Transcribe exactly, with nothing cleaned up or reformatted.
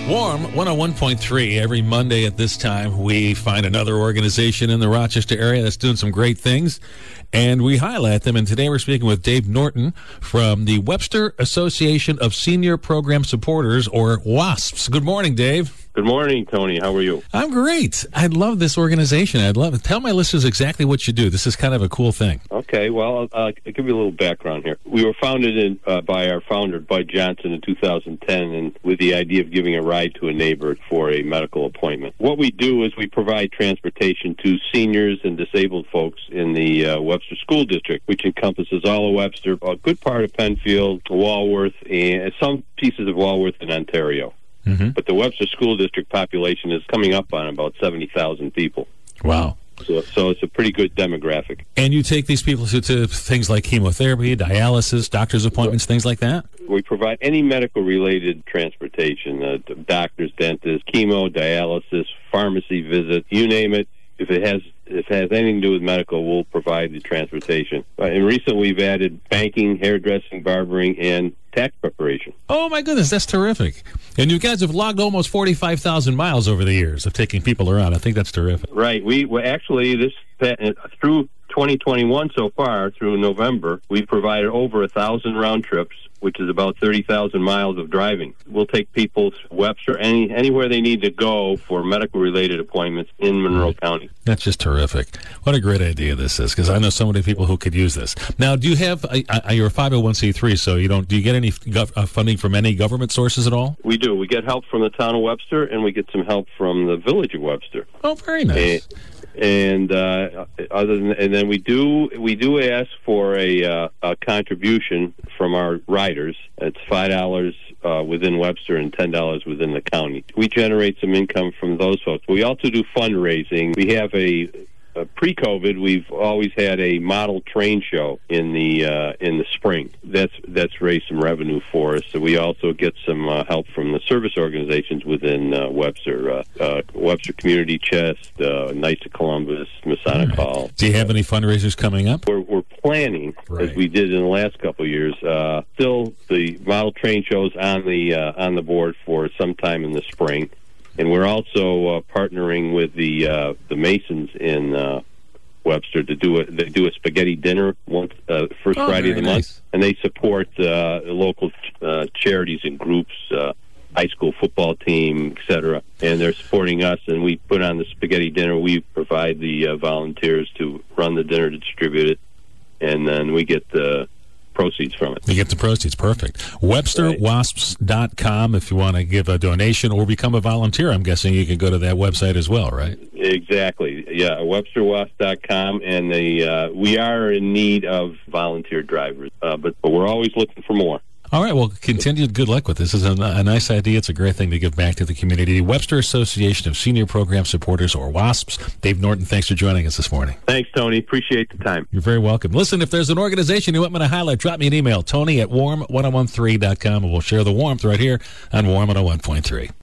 Warm one oh one point three. Every Monday at this time, we find another organization in the Rochester area that's doing some great things, and we highlight them. And today we're speaking with Dave Norton from the Webster Association of Senior Program Supporters, or WASPs. Good morning, Dave. Good morning, Tony. How are you? I'm great. I love this organization. I'd love it. Tell my listeners exactly what you do. This is kind of a cool thing. Okay, well, I'll, I'll give you a little background here. We were founded in, uh, by our founder, Bud Johnson, in two thousand ten, and with the idea of giving a ride to a neighbor for a medical appointment. What we do is we provide transportation to seniors and disabled folks in the uh, Webster School District, which encompasses all of Webster, a good part of Penfield, Walworth, and some pieces of Walworth in Ontario. Mm-hmm. But the Webster School District population is coming up on about seventy thousand people. Wow. So, so it's a pretty good demographic. And you take these people to, to things like chemotherapy, dialysis, doctor's appointments, things like that? We provide any medical-related transportation, uh, doctors, dentists, chemo, dialysis, pharmacy visit, you name it. If it has if it has anything to do with medical, we'll provide the transportation. Uh, and recently we've added banking, hairdressing, barbering, and tax preparation. Oh, my goodness, that's terrific. And you guys have logged almost forty-five thousand miles over the years of taking people around. I think that's terrific. Right. We well, actually, this through twenty twenty-one so far, through November, we've provided over one thousand round trips, which is about thirty thousand miles of driving. We'll take people to Webster, any, anywhere they need to go for medical-related appointments in Monroe right. County. That's just terrific. What a great idea this is, because I know so many people who could use this. Now, do you have, uh, uh, you're a five oh one c three, so you don't, do you get any gov- uh, funding from any government sources at all? We do. We get help from the town of Webster, and we get some help from the village of Webster. Oh, very nice. And, And uh, other than, and then we do we do ask for a, uh, a contribution from our riders. It's five dollars uh, within Webster and ten dollars within the county. We generate some income from those folks. We also do fundraising. We have a Uh, pre-COVID, we've always had a model train show in the uh, in the spring. That's that's raised some revenue for us. So we also get some uh, help from the service organizations within uh, Webster, uh, uh, Webster Community Chest, uh, Knights of Columbus, Masonic right. Hall. Do you have any fundraisers coming up? We're, we're planning, right. as we did in the last couple of years. Uh, still, the model train show's on the uh, on the board for sometime in the spring. And we're also uh, partnering with the uh, the Masons in uh, Webster to do a they do a spaghetti dinner once uh, first oh, Friday of the nice. month, and they support uh, local uh, charities and groups, uh, high school football team, et cetera. And they're supporting us, and we put on the spaghetti dinner. We provide the uh, volunteers to run the dinner, to distribute it, and then we get the proceeds from it. You get the proceeds. Perfect. Webster Wasps dot com if you want to give a donation or become a volunteer. I'm guessing you can go to that website as well, right? Exactly. Yeah, Webster Wasps dot com, and the uh, we are in need of volunteer drivers, uh, but, but we're always looking for more. All right, well, continued good luck with this. This is a, a nice idea. It's a great thing to give back to the community. Webster Association of Senior Program Supporters, or WASPs. Dave Norton, thanks for joining us this morning. Thanks, Tony. Appreciate the time. You're very welcome. Listen, if there's an organization you want me to highlight, drop me an email, Tony at warm ten thirteen dot com, and we'll share the warmth right here on Warm one oh one point three.